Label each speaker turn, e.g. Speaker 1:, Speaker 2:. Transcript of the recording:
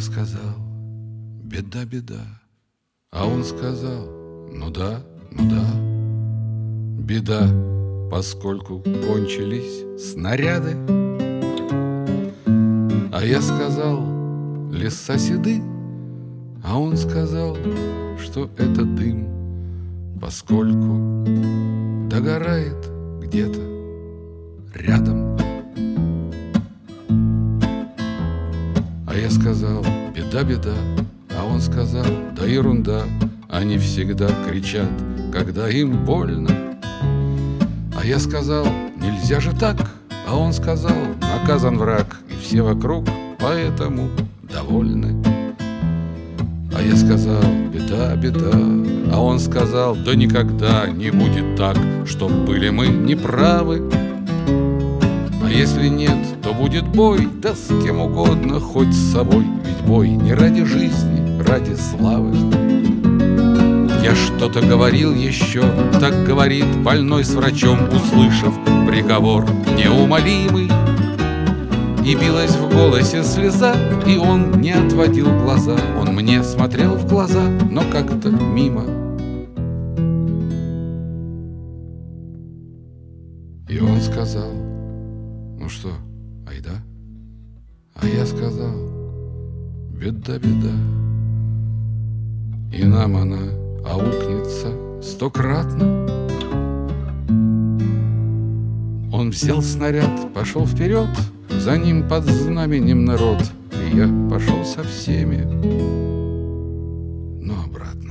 Speaker 1: сказал: беда, беда. А он сказал: ну да, ну да. Беда, поскольку кончились снаряды. А я сказал: леса седы. А он сказал, что это дым, поскольку догорает где-то рядом. А я сказал: беда, беда. А он сказал: да ерунда. Они всегда кричат, когда им больно. А я сказал: нельзя же так. А он сказал: наказан враг, и все вокруг поэтому довольны. А я сказал: беда, беда. А он сказал: да никогда не будет так, чтоб были мы неправы. А если нет, то будет бой, да с кем угодно, хоть с собой. Ведь бой не ради жизни, ради славы. Я что-то говорил еще, так говорит больной с врачом, услышав приговор неумолимый. И билась в голосе слеза, и он не отводил глаза. Он мне смотрел в глаза, но как-то мимо. И он сказал: ну что, айда? А я сказал: беда, беда. И нам она аукнется стократно. Он взял снаряд, пошел вперед, за ним под знаменем народ. И я пошел со всеми, но обратно.